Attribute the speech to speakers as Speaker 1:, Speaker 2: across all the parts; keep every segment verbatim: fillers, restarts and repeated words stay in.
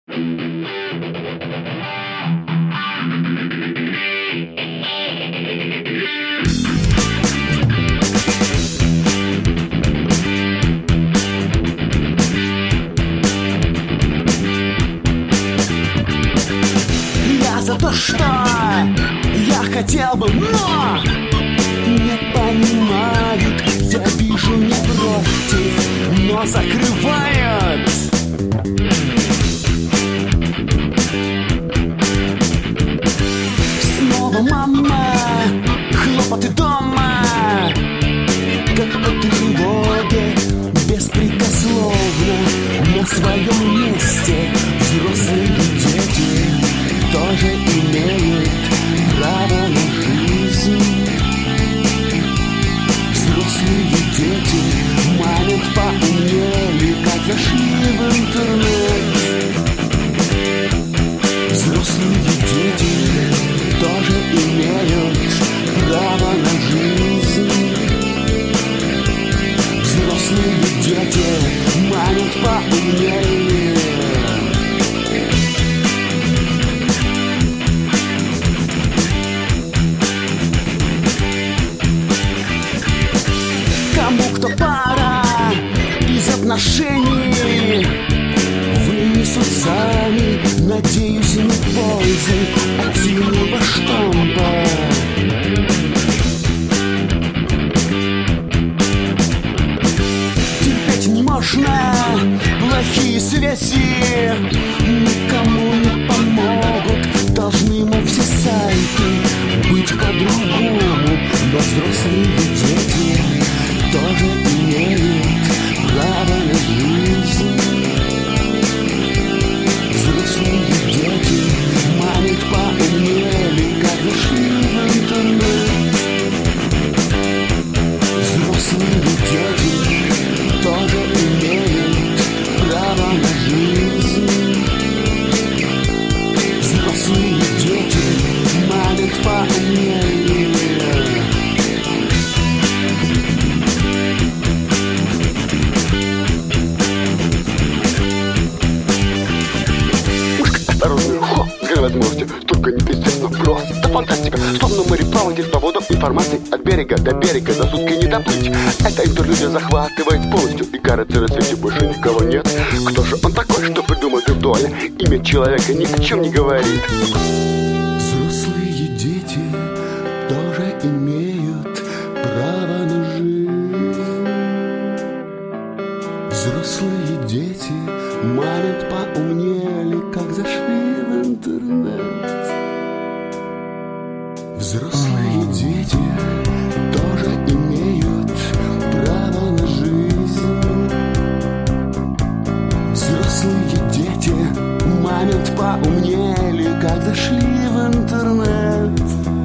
Speaker 1: Я за то, что я хотел бы, но не понимают. Я вижу не против, но закрывают. Снова мама, хлопоты дома, как по тревоге, беспрекословно на своем месте. Взрослые дети тоже имеют право на жизнь. Взрослые дети манят поумнели, как зашли в интернет. Взрослые дети тоже имеют право на жизнь. Взрослые дети манят поумнели. Кому кто пара из отношений вынесут сами, надеюсь, не пользы от сильного штампа. Терпеть не можно плохие связи, никому не помогут. Должны, мол, все сайты быть по-другому. Но взрослые дети тоже имеют право на жизнь. Взрослые дети манят поумнели, как зашли в интернет. Взрослые дети тоже имеют право на жизнь. Взрослые дети манят поумнели.
Speaker 2: Возможности, только не пиздец, но просто фантастика. Словно мореплаватель по водам информации от берега до берега за сутки не доплыть. Эта интерлюдия захватывает полностью, и кажется, на свете больше никого нет. Кто же он такой, что придумал виртуально? Имя человека ни о чем не говорит.
Speaker 1: Взрослые дети тоже имеют право на жизнь. Взрослые дети манят поумнели, как зашли в интернет. Взрослые дети тоже имеют право на жизнь. Взрослые дети манят поумнели, как зашли в интернет.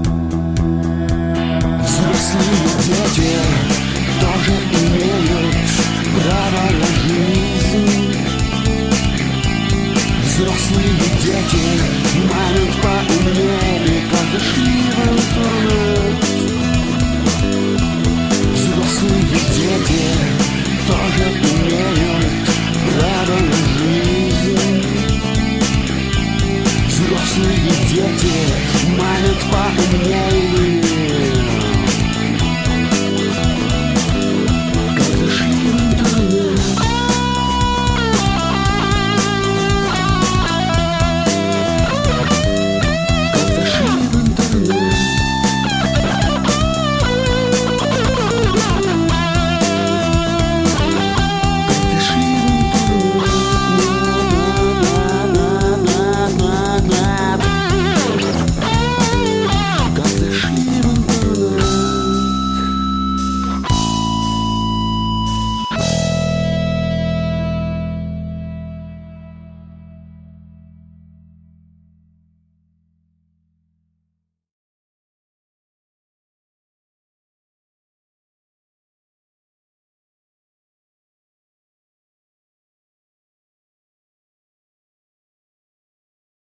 Speaker 1: Взрослые дети тоже имеют право на жизнь. Взрослые дети манят поумнели, как зашли в интернет. Взрослые дети тоже имеют право на жизнь. Взрослые дети манят поумнели.